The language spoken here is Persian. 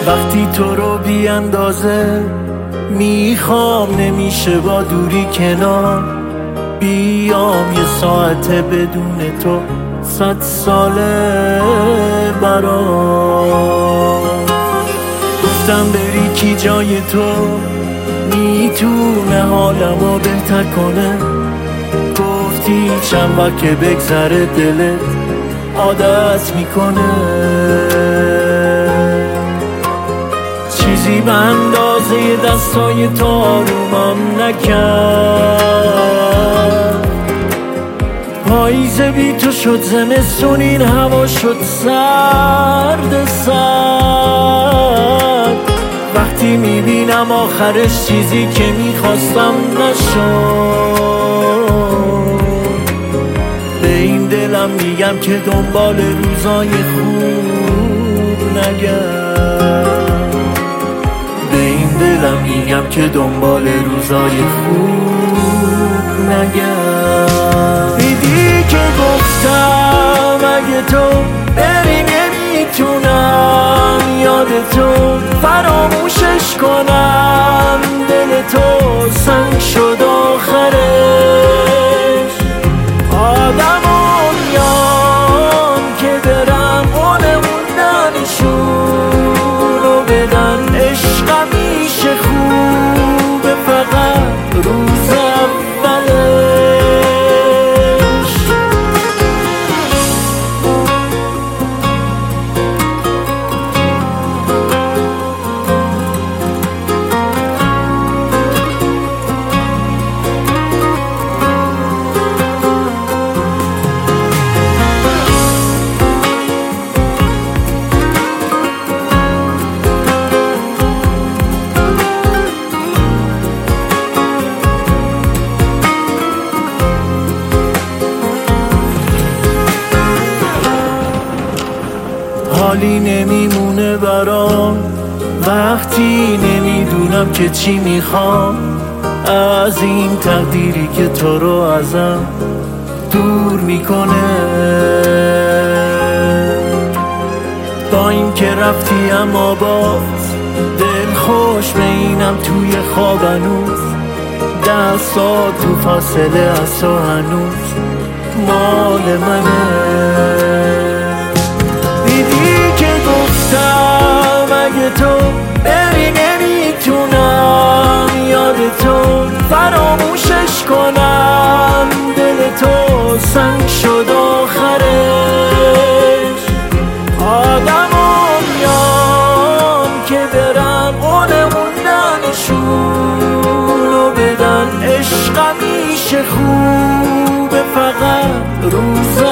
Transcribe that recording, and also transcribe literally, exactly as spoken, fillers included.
وقتی تو رو بی اندازه میخوام، نمیشه با دوری کنار بیام. یه ساعته بدون تو صد ساله برام. گفتم بری کی جای تو میتونه حالمو بهتر کنه. گفتی چند وقت که بگذره دلت عادت میکنه. چیزی به اندازه دستای تو آرومم نکرد. پاییزه بی تو شد زمستون، این هوا شد سرد سرد. وقتی میبینم آخرش چیزی که میخواستم نشد، به این دلم میگم که دنبال روزای خوب نگرد. به این دلم میگم که دنبال روزای خوب نگرد. دیدی که گفتم اگه تو بری نمیتونم یاد تو فراموشش کنم. دل تو سنگ شد آخرش. آدمون میان که برم اونه موندنشون رو بدن. عشق همیشه خوبه فقط روز اولش. حالی نمیمونه برام وقتی نمیدونم که چی میخوام. از این تقدیری که تو رو ازم دور میکنه. با این که رفتی اما باز دل خوش به اینم توی خواب هنوز. دستات تو فاصله از تو هنوز مال منه. دیدی که گفتم اگه تو بری نمیتونم یاد تو فراموشش کنم. دل تو سنگ شد آخرش. آدمون میان که برن اونه موندنشون رو بدن. عشق همیشه خوبه فقط روز